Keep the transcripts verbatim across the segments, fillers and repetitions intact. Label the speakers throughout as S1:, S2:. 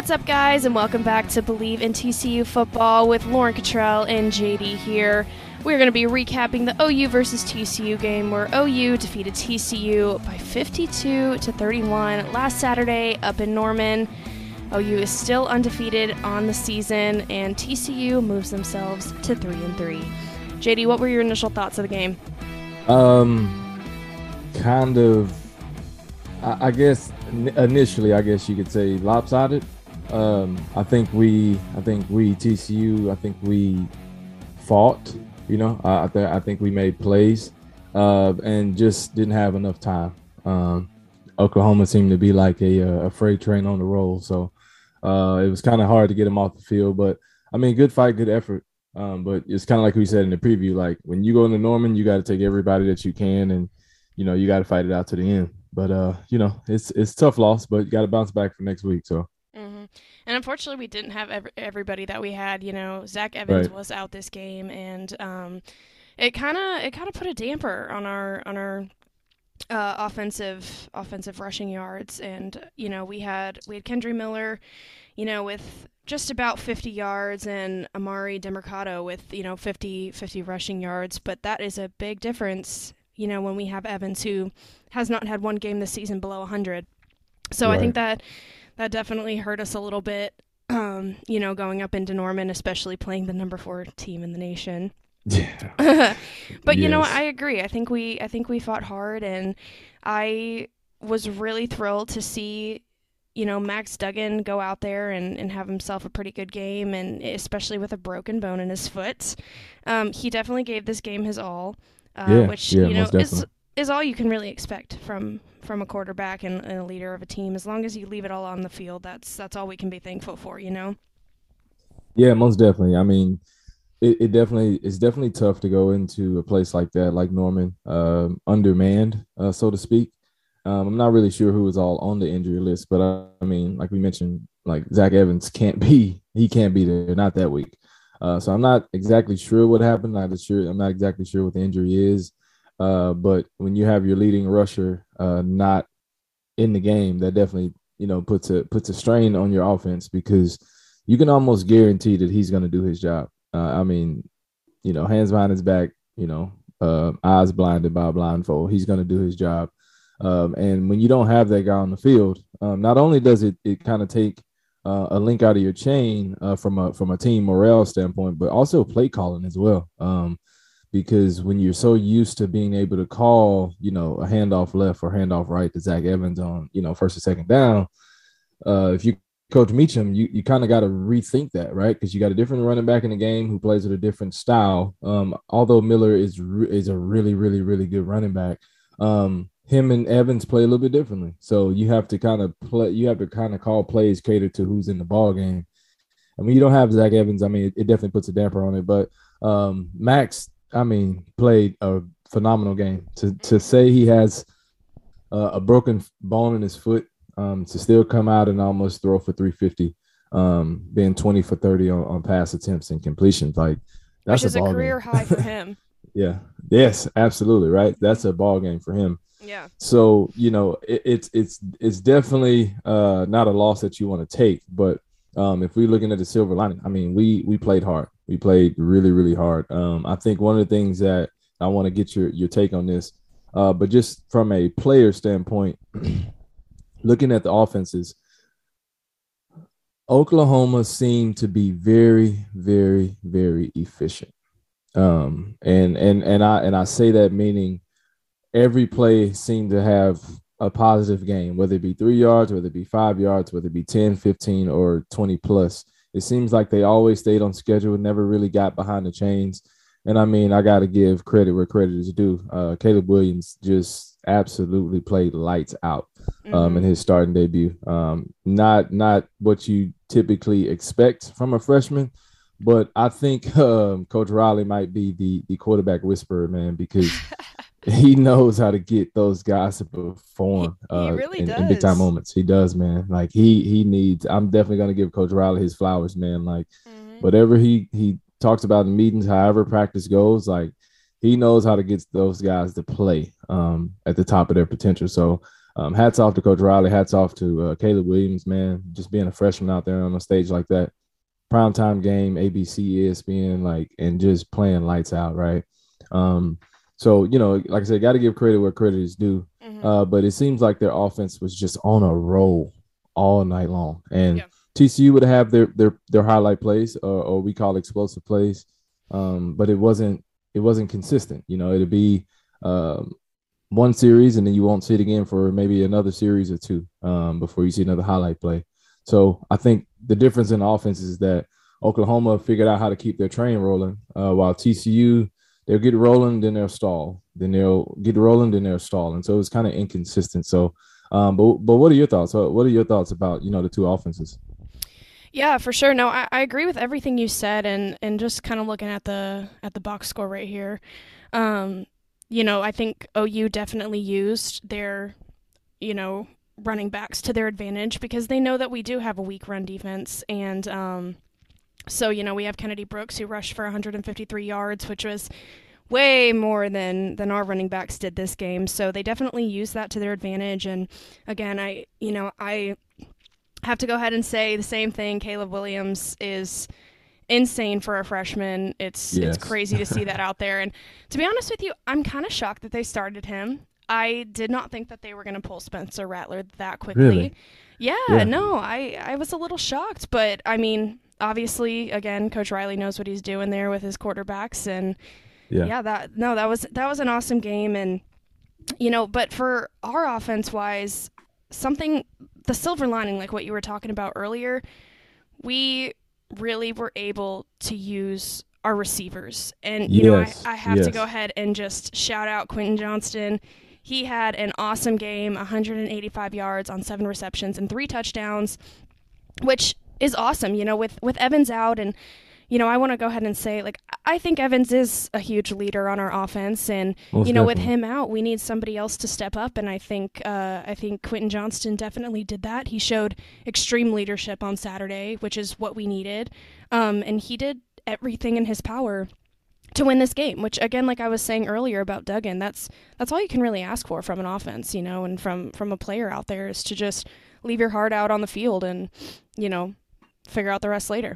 S1: What's up, guys, and welcome back to Believe in T C U Football with Lauren Cottrell and J D here. We're going to be recapping the O U versus T C U game where O U defeated T C U by fifty-two to thirty-one last Saturday up in Norman. O U is still undefeated on the season, and T C U moves themselves to three and three. J D, what were your initial thoughts of the game?
S2: Um, kind of, I, I guess initially, I guess you could say lopsided. Um, I think we, I think we T C U, I think we fought. You know, I, I, th- I think we made plays, uh, and just didn't have enough time. Um, Oklahoma seemed to be like a, a freight train on the roll, so uh, it was kind of hard to get them off the field. But I mean, good fight, good effort. Um, but it's kind of like we said in the preview, like when you go into Norman, you got to take everybody that you can, and you know you got to fight it out to the end. But uh, you know, it's it's tough loss, but you got to bounce back for next week. So.
S1: Mm-hmm. And unfortunately, we didn't have every, everybody that we had. You know, Zach Evans
S2: Right.
S1: was out this game, and um, it kind of it kind of put a damper on our on our uh, offensive offensive rushing yards. And you know, we had we had Kendry Miller, you know, with just about fifty yards, and Amari Demercado with you know fifty, fifty rushing yards. But that is a big difference. You know, when we have Evans, who has not had one game this season below one hundred. So
S2: Right.
S1: I think that. That definitely hurt us a little bit, um, you know, going up into Norman, especially playing the number four team in the nation.
S2: Yeah.
S1: But you know,
S2: Yes.
S1: I agree. I think we, I think we fought hard, and I was really thrilled to see, you know, Max Duggan go out there and, and have himself a pretty good game, and especially with a broken bone in his foot, um, he definitely gave this game his all, uh,
S2: Yeah.
S1: which
S2: Yeah.
S1: you know
S2: Most
S1: is
S2: definitely.
S1: is all you can really expect from. from a quarterback and, and a leader of a team. As long as you leave it all on the field, that's that's all we can be thankful for, you know?
S2: Yeah. Most definitely. I mean, it, it definitely it's definitely tough to go into a place like that, like Norman, um, undermanned, uh, so to speak. Um, I'm not really sure who is all on the injury list, but uh, I mean, like we mentioned, like Zach Evans can't be he can't be there, not that week. Uh, so I'm not exactly sure what happened. Not sure. I'm not exactly sure what the injury is. Uh, but when you have your leading rusher uh, not in the game, that definitely you know puts a puts a strain on your offense because you can almost guarantee that he's going to do his job. Uh, I mean, you know, hands behind his back, you know, uh, eyes blinded by a blindfold. He's going to do his job. Um, and when you don't have that guy on the field, um, not only does it it kind of take uh, a link out of your chain uh, from a from a team morale standpoint, but also play calling as well. Um, because when you're so used to being able to call, you know, a handoff left or handoff right to Zach Evans on, you know, first or second down, uh, if you coach Meacham, you, you kind of got to rethink that, right? Because you got a different running back in the game who plays with a different style. Um, although Miller is re- is a really, really, really good running back, um, him and Evans play a little bit differently. So you have to kind of play, you have to kind of call plays catered to who's in the ball game. I mean, you don't have Zach Evans. I mean, it, it definitely puts a damper on it. But um, Max, I mean, played a phenomenal game. To to say he has uh, a broken bone in his foot, um, to still come out and almost throw for three fifty, um, being twenty for thirty on, on pass attempts and completions, like that's
S1: Which
S2: a
S1: is a
S2: ball
S1: career
S2: game.
S1: high for him.
S2: Yeah. Yes, absolutely. Right. That's a ball game for him.
S1: Yeah.
S2: So, you know, it, it's it's it's definitely uh, not a loss that you want to take. But um, if we're looking at the silver lining, I mean, we we played hard. We played really, really hard. Um, I think one of the things that I want to get your your take on this, uh, but just from a player standpoint, looking at the offenses, Oklahoma seemed to be very, very, very efficient. Um, and and and I and I say that meaning every play seemed to have a positive gain, whether it be three yards, whether it be five yards, whether it be ten, fifteen, or twenty plus. It seems like they always stayed on schedule, never really got behind the chains. And I mean, I got to give credit where credit is due. Uh, Caleb Williams just absolutely played lights out um,
S1: Mm-hmm.
S2: in his starting debut. Um, not not what you typically expect from a freshman, but I think um, Coach Riley might be the the quarterback whisperer, man, because he knows how to get those guys to
S1: he,
S2: perform
S1: he
S2: uh,
S1: really
S2: in, in big time
S1: does.
S2: moments. He does, man. Like he he needs. I'm definitely gonna give Coach Riley his flowers, man. Like
S1: Mm-hmm.
S2: whatever he he talks about in meetings, however practice goes, like he knows how to get those guys to play um, at the top of their potential. So Um, hats off to Coach Riley. Hats off to uh, Caleb Williams, man, just being a freshman out there on a stage like that. Primetime game, A B C, E S P N, like, and just playing lights out, right? Um, so, you know, like I said, got to give credit where credit is due.
S1: Mm-hmm.
S2: Uh, but it seems like their offense was just on a roll all night long. And
S1: Yeah.
S2: T C U would have their their their highlight plays, or, or we call explosive plays, um, but it wasn't it wasn't consistent. You know, it'd be um, one series, and then you won't see it again for maybe another series or two um, before you see another highlight play. So I think the difference in offense is that Oklahoma figured out how to keep their train rolling, uh, while T C U, they'll get rolling, then they'll stall, then they'll get rolling, then they'll stall, and so it's kind of inconsistent. So, um, but but what are your thoughts? What are your thoughts about, you know, the two offenses?
S1: Yeah, for sure. No, I, I agree with everything you said, and and just kind of looking at the at the box score right here. Um, you know, I think O U definitely used their, you know, running backs to their advantage because they know that we do have a weak run defense, and um, so you know we have Kennedy Brooks who rushed for one hundred fifty-three yards, which was way more than than our running backs did this game. So they definitely used that to their advantage. And again, I you know I have to go ahead and say the same thing. Caleb Williams is insane for a freshman. It's it's
S2: Yes.
S1: crazy to see that out there. And to be honest with you, I'm kind of shocked that they started him. I did not think that they were going to pull Spencer Rattler that quickly.
S2: Really?
S1: Yeah,
S2: Yeah.
S1: no, I I was a little shocked, but I mean, obviously, again, Coach Riley knows what he's doing there with his quarterbacks, and
S2: Yeah.
S1: yeah, that no, that was that was an awesome game. And you know, but for our offense wise, something the silver lining, like what you were talking about earlier, we really were able to use our receivers. And, you know, I,
S2: Yes.
S1: I have to go
S2: Yes.
S1: ahead and just shout out Quentin Johnston. He had an awesome game, one hundred eighty-five yards on seven receptions and three touchdowns, which is awesome, you know, with, with Evans out. And, you know, I want to go ahead and say, like, I think Evans is a huge leader on our offense. And,
S2: Most
S1: you know, with
S2: definitely.
S1: him out, we need somebody else to step up. And I think, uh, I think Quentin Johnston definitely did that. He showed extreme leadership on Saturday, which is what we needed. Um, and he did everything in his power to win this game, which again, like I was saying earlier about Duggan, that's that's all you can really ask for from an offense, you know, and from from a player out there is to just leave your heart out on the field and, you know, figure out the rest later.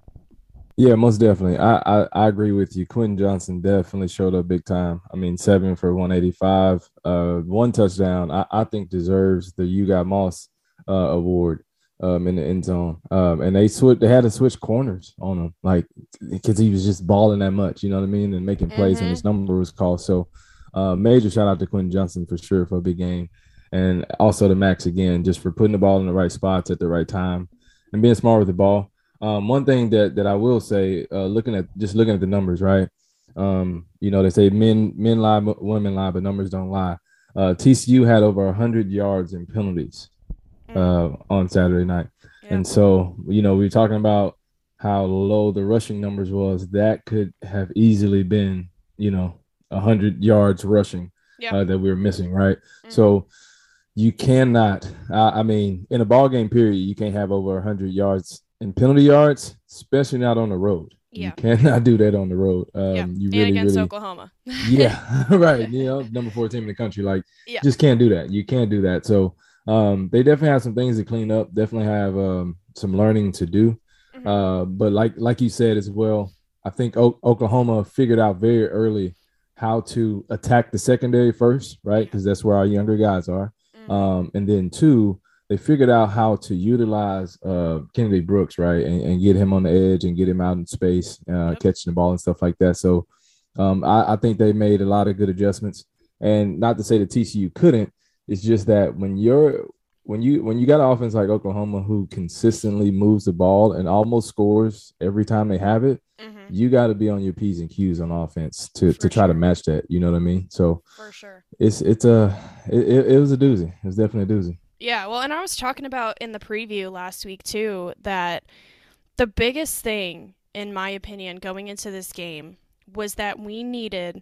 S2: Yeah, most definitely. I, I I agree with you. Quentin Johnson definitely showed up big time. I mean, seven for one eighty-five, uh, one touchdown. I, I think deserves the You Got Moss uh, award um, in the end zone. Um, and they switch. They had to switch corners on him, like because he was just balling that much. You know what I mean? And making plays when
S1: Mm-hmm.
S2: his number was called. So, uh, major shout out to Quentin Johnson for sure for a big game, and also to Max again just for putting the ball in the right spots at the right time and being smart with the ball. Um, one thing that that I will say, uh, looking at just looking at the numbers, right? Um, you know, they say men men lie, women lie, but numbers don't lie. Uh, T C U had over one hundred yards in penalties
S1: Mm.
S2: uh, on Saturday night,
S1: Yeah.
S2: and so you know we were talking about how low the rushing numbers was. That could have easily been, you know, one hundred yards rushing
S1: Yeah.
S2: uh, that we were missing, right?
S1: Mm-hmm.
S2: So you cannot. I, I mean, in a ball game period, you can't have over one hundred yards in penalty yards, especially not on the road. You
S1: Yeah.
S2: cannot do that on the road.
S1: Yeah.
S2: Um, you
S1: And
S2: really,
S1: against
S2: really,
S1: Oklahoma.
S2: yeah, right. You know, number four team in the country, like,
S1: Yeah.
S2: just can't do that. You can't do that. So, um, they definitely have some things to clean up. Definitely have um some learning to do.
S1: Mm-hmm.
S2: Uh, but like like you said as well, I think o- Oklahoma figured out very early how to attack the secondary first, right?
S1: Yeah.
S2: Because that's where our younger guys are.
S1: Mm-hmm.
S2: Um, and then two, they figured out how to utilize uh, Kennedy Brooks, right, and, and get him on the edge and get him out in space, uh,
S1: Yep.
S2: catching the ball and stuff like that. So um, I, I think they made a lot of good adjustments. And not to say that T C U couldn't, it's just that when you're when you when you got an offense like Oklahoma who consistently moves the ball and almost scores every time they have it,
S1: Mm-hmm.
S2: you got to be on your P's and Q's on offense to
S1: For
S2: to try to
S1: sure.
S2: match that. You know what I mean? So
S1: For sure.
S2: it's it's a it, it, it was a doozy. It was definitely a doozy.
S1: Yeah, well, and I was talking about in the preview last week too that the biggest thing, in my opinion, going into this game was that we needed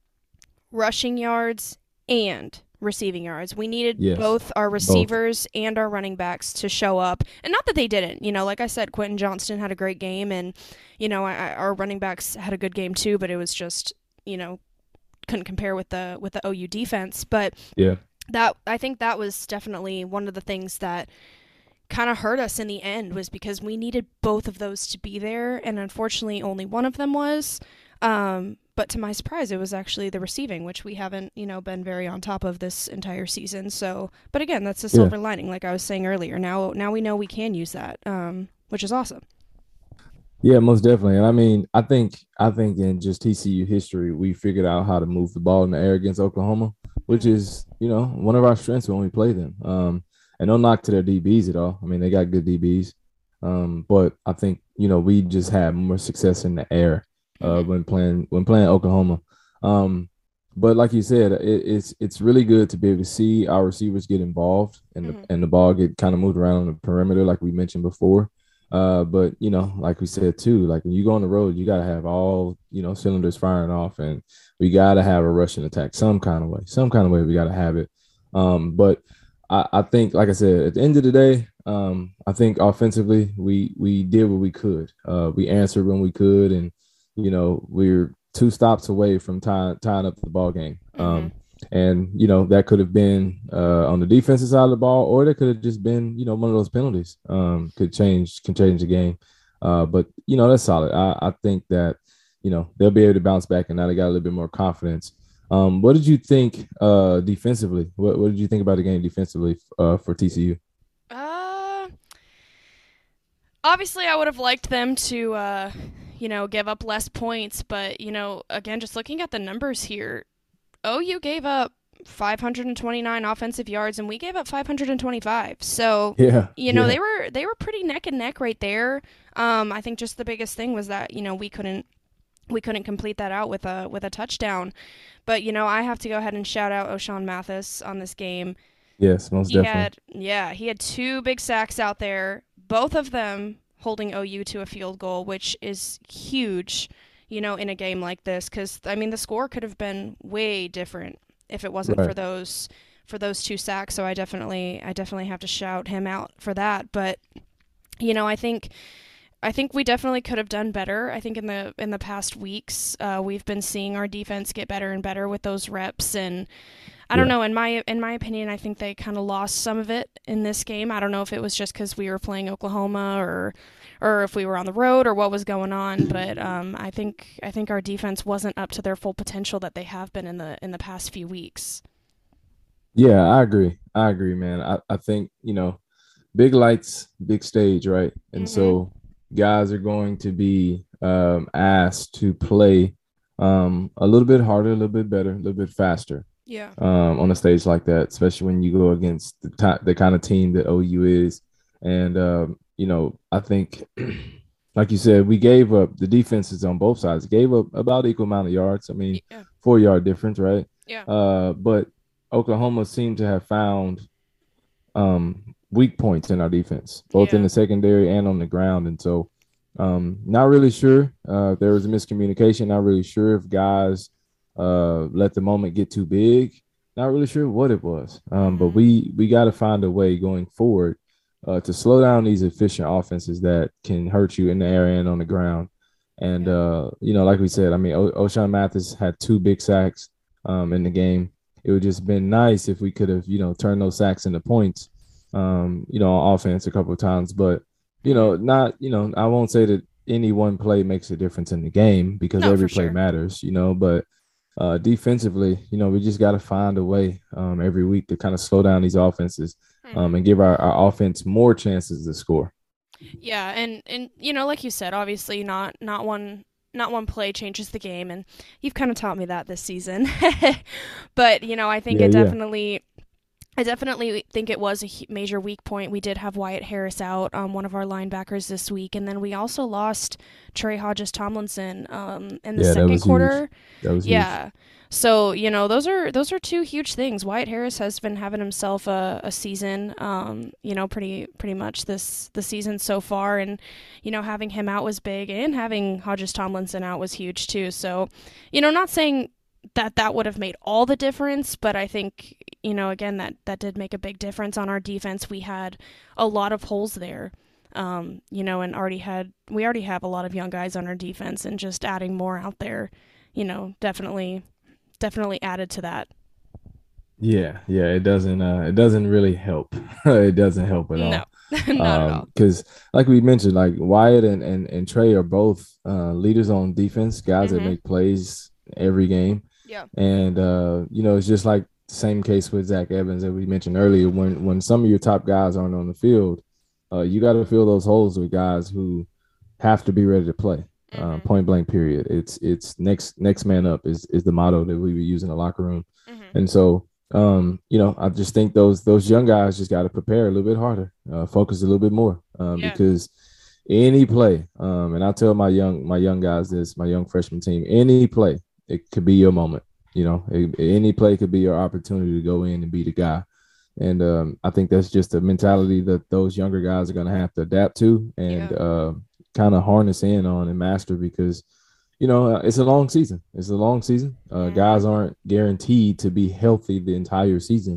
S1: rushing yards and receiving yards. We needed
S2: Yes,
S1: both our
S2: both.
S1: receivers and our running backs to show up. And not that they didn't. You know, like I said, Quentin Johnston had a great game, and, you know, I, I- our running backs had a good game too, but it was just, you know, couldn't compare with the with the O U defense. But
S2: Yeah,
S1: that I think that was definitely one of the things that kind of hurt us in the end, was because we needed both of those to be there, and unfortunately only one of them was. Um, but to my surprise, it was actually the receiving, which we haven't, you know, been very on top of this entire season. So, but again, that's a
S2: Yeah.
S1: silver lining, like I was saying earlier. Now, now we know we can use that, um, which is awesome.
S2: Yeah, most definitely. And I mean, I think I think in just T C U history, we figured out how to move the ball in the air against Oklahoma, which
S1: Mm-hmm.
S2: is, you know, one of our strengths when we play them. Um, and no knock to their D Bs at all. I mean, they got good D Bs. Um, but I think, you know, we just had more success in the air uh
S1: Mm-hmm.
S2: when playing when playing Oklahoma. Um, but like you said, it, it's it's really good to be able to see our receivers get involved and the
S1: Mm-hmm.
S2: and the ball get kind of moved around on the perimeter, like we mentioned before. Uh, but you know, like we said too, like when you go on the road, you gotta have all you know cylinders firing off, and we gotta have a rushing attack some kind of way, some kind of way. We gotta have it. Um, but I, I think, like I said, at the end of the day, um, I think offensively we we did what we could. Uh, we answered when we could, and you know we're two stops away from tying tying up the ball game.
S1: Mm-hmm.
S2: Um, and you know that could have been uh, on the defensive side of the ball, or that could have just been you know one of those penalties. Um, could change can change the game. Uh, but you know that's solid. I, I think that you know they'll be able to bounce back, and now they got a little bit more confidence. Um, what did you think uh, defensively? What, what did you think about the game defensively uh, for T C U?
S1: Uh, Obviously, I would have liked them to, uh, you know, give up less points, but you know, again, just looking at the numbers here, O U gave up five hundred twenty-nine offensive yards, and we gave up five hundred twenty-five. So,
S2: Yeah,
S1: you know,
S2: yeah,
S1: they were they were pretty neck and neck right there. Um, I think just the biggest thing was that you know we couldn't we couldn't complete that out with a with a touchdown. But you know, I have to go ahead and shout out O'Shawn Mathis on this game.
S2: yes, most
S1: He
S2: definitely.
S1: had, yeah, he had two big sacks out there, both of them holding O U to a field goal, which is huge, you know, in a game like this. Because I mean, the score could have been way different if it wasn't for
S2: Right.
S1: those for those two sacks. So I definitely, I definitely have to shout him out for that. But you know, I think I think we definitely could have done better. I think in the in the past weeks, uh, we've been seeing our defense get better and better with those reps, and I don't
S2: Yeah.
S1: know. In my in my opinion, I think they kind of lost some of it in this game. I don't know if it was just because we were playing Oklahoma, or or if we were on the road, or what was going on. But um, I think I think our defense wasn't up to their full potential that they have been in the in the past few weeks.
S2: Yeah, I agree. I agree, man. I, I think, you know, big lights, big stage, right? And
S1: Mhm.
S2: so guys are going to be um, asked to play um, a little bit harder, a little bit better, a little bit faster
S1: Yeah.
S2: um, on a stage like that, especially when you go against the, ti- the kind of team that O U is. And, um, you know, I think, like you said, we gave up the defenses on both sides, gave up about equal amount of yards. I mean,
S1: Yeah.
S2: four yard difference, right?
S1: Yeah.
S2: Uh, but Oklahoma seemed to have found um, weak points in our defense, both in
S1: Yeah.
S2: the secondary and on the ground. And so, um, not really sure. Uh, there was a miscommunication. Not really sure if guys uh, let the moment get too big. Not really sure what it was. Um, but
S1: Mhm.
S2: we we got to find a way going forward uh, to slow down these efficient offenses that can hurt you in the air and on the ground. And
S1: Yeah.
S2: uh, you know, like we said, I mean, o- O'Shawn Mathis had two big sacks um, in the game. It would just been nice if we could have, you know, turned those sacks into points, um, you know, on offense a couple of times. But, you
S1: Mhm.
S2: know, not, you know, I won't say that any one play makes a difference in the game because
S1: No, for
S2: every play
S1: sure.
S2: matters, you know, but uh, defensively, you know, we just got to find a way um, every week to kind of slow down these offenses um,
S1: Mhm.
S2: and give our, our offense more chances to score.
S1: Yeah, and and you know, like you said, obviously not not one not one play changes the game, and you've kind of taught me that this season. But you know, I think
S2: Yeah,
S1: it
S2: yeah.
S1: definitely I definitely think it was a major weak point. We did have Wyatt Harris out, um, one of our linebackers this week, and then we also lost Trey Hodges Tomlinson um, in the
S2: Yeah, that
S1: second
S2: was huge.
S1: quarter.
S2: That was huge.
S1: Yeah. So you know those are those are two huge things. Wyatt Harris has been having himself a, a season, um, you know, pretty pretty much this the season so far, and you know having him out was big, and having Hodges Tomlinson out was huge too. So, you know, not saying that that would have made all the difference, but I think you know again that that did make a big difference on our defense. We had a lot of holes there, um, you know, and already had we already have a lot of young guys on our defense, and just adding more out there, you know, definitely definitely added to that.
S2: Yeah, yeah, it doesn't uh it doesn't really help. It doesn't help at
S1: No,
S2: all.
S1: not at
S2: Um,
S1: all.
S2: because like we mentioned, like Wyatt and, and, and Trey are both uh leaders on defense, guys that
S1: Mhm.
S2: make plays every game.
S1: Yeah.
S2: And uh, you know, it's just like the same case with Zach Evans that we mentioned earlier. When when some of your top guys aren't on the field, uh, you got to fill those holes with guys who have to be ready to play. Uh,
S1: Mhm.
S2: point blank. Period. It's it's next next man up is is the motto that we would use in the locker room.
S1: Mhm.
S2: And so, um, you know, I just think those those young guys just got to prepare a little bit harder, uh, focus a little bit more, um,
S1: Yeah.
S2: because any play, um, and I tell my young my young guys this, my young freshman team, any play, it could be your moment. You know, it, any play could be your opportunity to go in and be the guy. And um, I think that's just a mentality that those younger guys are going to have to adapt to and
S1: Yeah.
S2: uh, kind of harness in on and master because, you know, uh, it's a long season. It's a long season. Uh, guys
S1: Mhm.
S2: aren't guaranteed to be healthy the entire season.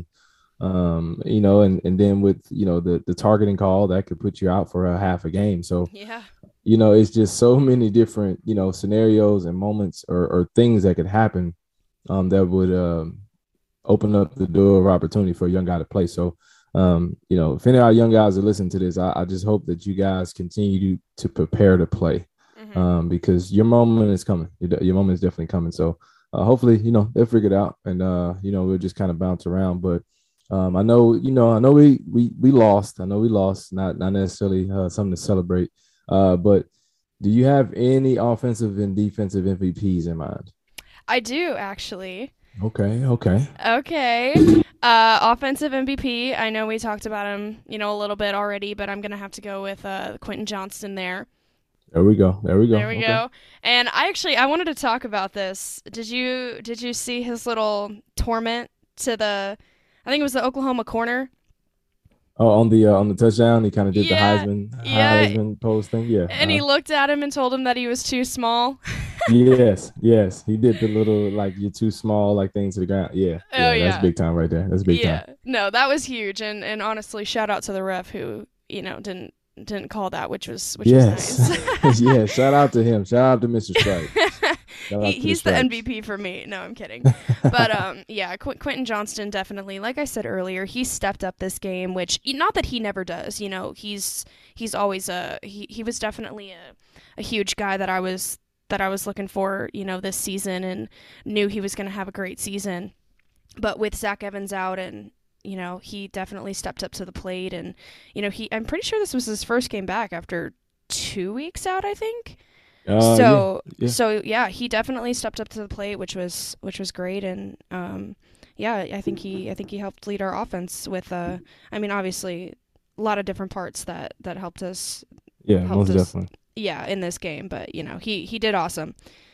S2: Um, you know, and and then with you know the the targeting call that could put you out for a half a game. So
S1: Yeah.
S2: you know, it's just so many different you know scenarios and moments or, or things that could happen um, that would um, open up the door of opportunity for a young guy to play. So, um, you know, if any of our young guys are listening to this, I, I just hope that you guys continue to, to prepare to play
S1: Mhm.
S2: um, because your moment is coming. Your, your moment is definitely coming. So, uh, hopefully, you know, they'll figure it out and, uh, you know, we'll just kind of bounce around. But um, I know, you know, I know we, we, we lost. I know we lost, not, not necessarily uh, something to celebrate. Uh, but do you have any offensive and defensive M V Ps in mind?
S1: I do actually.
S2: Okay, okay.
S1: Okay. Uh, offensive M V P. I know we talked about him, you know, a little bit already, but I'm gonna have to go with uh, Quentin Johnston there.
S2: There we go. There we go.
S1: There we
S2: Okay.
S1: go. And I actually I wanted to talk about this. Did you did you see his little torment to the I think it was the Oklahoma corner?
S2: Oh, on the uh, on the touchdown, he kind of did the
S1: Yeah.
S2: Heisman
S1: Yeah.
S2: Heisman pose thing. Yeah.
S1: And
S2: Uh,
S1: he looked at him and told him that he was too small.
S2: yes. Yes. He did the little like you're too small like things to the ground. Yeah.
S1: Oh
S2: Yeah. That's
S1: yeah.
S2: big time right there. That's big time.
S1: Yeah. No, that was huge and and honestly shout out to the ref who, you know, didn't didn't call that, which was which was
S2: Yes.
S1: nice.
S2: Yeah. Shout out to him. Shout out to mister Stripes. Shout
S1: he
S2: out to the
S1: he's the
S2: Stripes.
S1: M V P for me. No, I'm kidding. But um, yeah, Qu- Quentin Johnston definitely. Like I said earlier, he stepped up this game, which not that he never does. You know, he's he's always a he, he was definitely a, a huge guy that I was that I was looking for. You know, this season and knew he was going to have a great season. But with Zach Evans out and you know he definitely stepped up to the plate and you know he I'm pretty sure this was his first game back after two weeks out I think
S2: Uh. Yeah.
S1: so
S2: Yeah.
S1: so yeah, he definitely stepped up to the plate, which was which was great, and um, yeah, I think he I think he helped lead our offense with uh, I mean, obviously, a lot of different parts that that helped us
S2: Yeah.
S1: helped
S2: Most
S1: us,
S2: definitely.
S1: yeah, in this game. But you know, he he did awesome.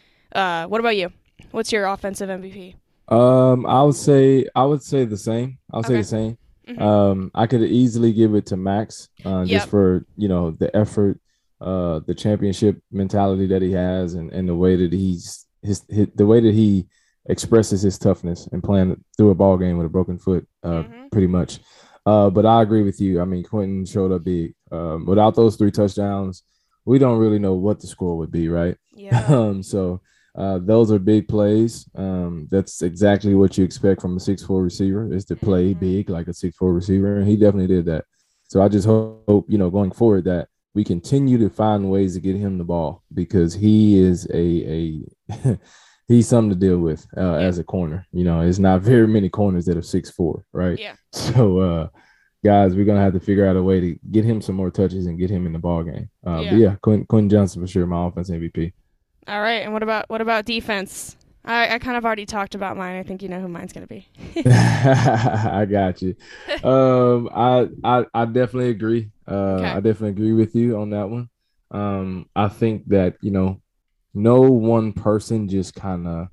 S1: Uh, what about you? What's your offensive M V P?
S2: Um. I would say I would say the same. I would say the
S1: Okay.
S2: same.
S1: Mhm.
S2: Um. I could easily give it to Max. Uh. Just
S1: Yep.
S2: for you know the effort uh the championship mentality that he has and, and the way that he's his, his the way that he expresses his toughness and playing through a ball game with a broken foot uh
S1: Mhm.
S2: pretty much uh but I agree with you. I mean Quentin showed up big. Um without those three touchdowns we don't really know what the score would be, right?
S1: Yeah.
S2: um so uh those are big plays. Um that's exactly what you expect from a six four receiver is to play
S1: Mhm.
S2: big like a six four receiver, and he definitely did that. So I just hope, you know, going forward that we continue to find ways to get him the ball because he is a a he's something to deal with uh,
S1: Yeah.
S2: as a corner. You know, it's not very many corners that are six four, right?
S1: Yeah.
S2: So, uh, guys, we're gonna have to figure out a way to get him some more touches and get him in the ball game. Uh, but
S1: Yeah.
S2: yeah, Quentin, Quentin Johnson for sure, my offense M V P.
S1: All right. And what about what about defense? I, I kind of already talked about mine. I think you know who mine's gonna be.
S2: I got you. Um, I, I I definitely agree. Uh, I
S1: Okay.
S2: definitely agree with you on that one. Um, I think that you know, no one person just kind of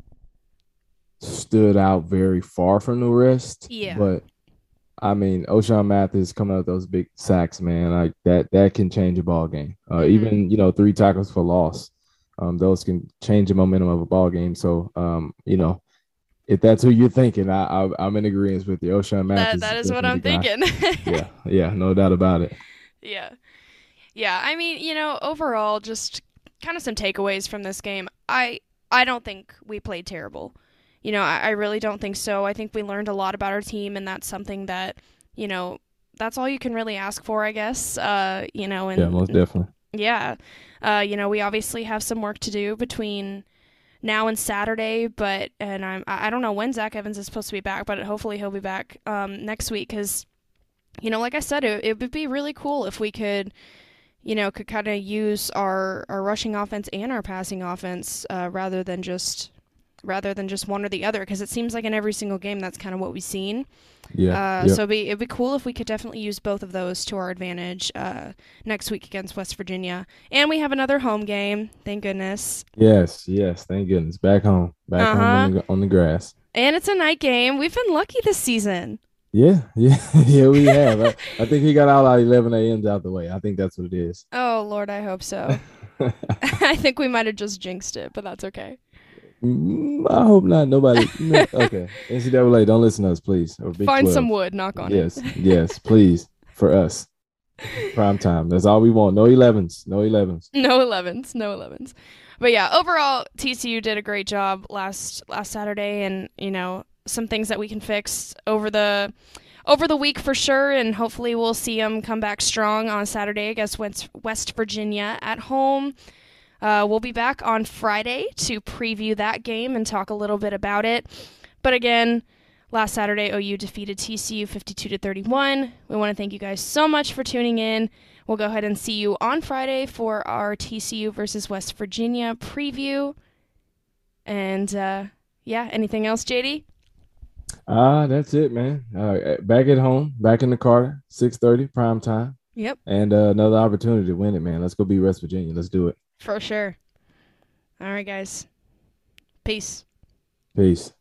S2: stood out very far from the rest,
S1: Yeah.
S2: but I mean, O'Shawn Mathis coming out with those big sacks, man, like that that can change a ball game. Uh,
S1: Mhm.
S2: even you know, three tackles for loss, um, those can change the momentum of a ball game. So, um, you know, if that's who you're thinking, I, I I'm in agreement with you. O'Shawn
S1: That
S2: Mathis
S1: that
S2: is
S1: is what
S2: definitely
S1: I'm
S2: the guy.
S1: thinking.
S2: Yeah, yeah, no doubt about it.
S1: Yeah. Yeah, I mean, you know, overall just kind of some takeaways from this game. I I don't think we played terrible. You know, I, I really don't think so. I think we learned a lot about our team, and that's something that, you know, that's all you can really ask for, I guess. Uh, you know,
S2: Yeah,
S1: and
S2: most definitely.
S1: yeah, uh, you know, we obviously have some work to do between now and Saturday, but and I'm I don't know when Zach Evans is supposed to be back, but hopefully he'll be back um, next week because you know, like I said, it, it would be really cool if we could, you know, could kind of use our our rushing offense and our passing offense uh, rather than just rather than just one or the other because it seems like in every single game that's kind of what we've seen.
S2: Yeah,
S1: Uh,
S2: yep.
S1: so it'd be it'd be cool if we could definitely use both of those to our advantage uh, next week against West Virginia, and we have another home game. Thank goodness.
S2: Yes, yes. Thank goodness. Back home, back
S1: Uh
S2: home on
S1: huh.
S2: the on the grass.
S1: And it's a night game. We've been lucky this season.
S2: Yeah, yeah, yeah. We have. I, I think he got all our eleven a m s out the way. I think that's what it is.
S1: Oh Lord, I hope so. I think we might have just jinxed it, but that's okay.
S2: Mm, I hope not. Nobody. No, okay. N C double A, don't listen to us, please. Or Big
S1: Find some
S2: twelve.
S1: wood, knock on it.
S2: Yes, yes, please. For us. Prime time. That's all we want. No elevens. No elevens.
S1: No elevens, no elevens. But yeah, overall, T C U did a great job last last Saturday, and you know some things that we can fix over the over the week for sure, and hopefully we'll see them come back strong on Saturday against West West Virginia at home. Uh, we'll be back on Friday to preview that game and talk a little bit about it. But again, last Saturday, O U defeated T C U fifty-two to thirty-one. We want to thank you guys so much for tuning in. We'll go ahead and see you on Friday for our T C U versus West Virginia preview. And uh, yeah, anything else, J D?
S2: Ah, that's it, man. Uh, back at home, back in the Carter, six thirty, prime time.
S1: Yep,
S2: And uh, another opportunity to win it, man. Let's go beat West Virginia. Let's do it.
S1: for sure. All right, guys. Peace.
S2: Peace.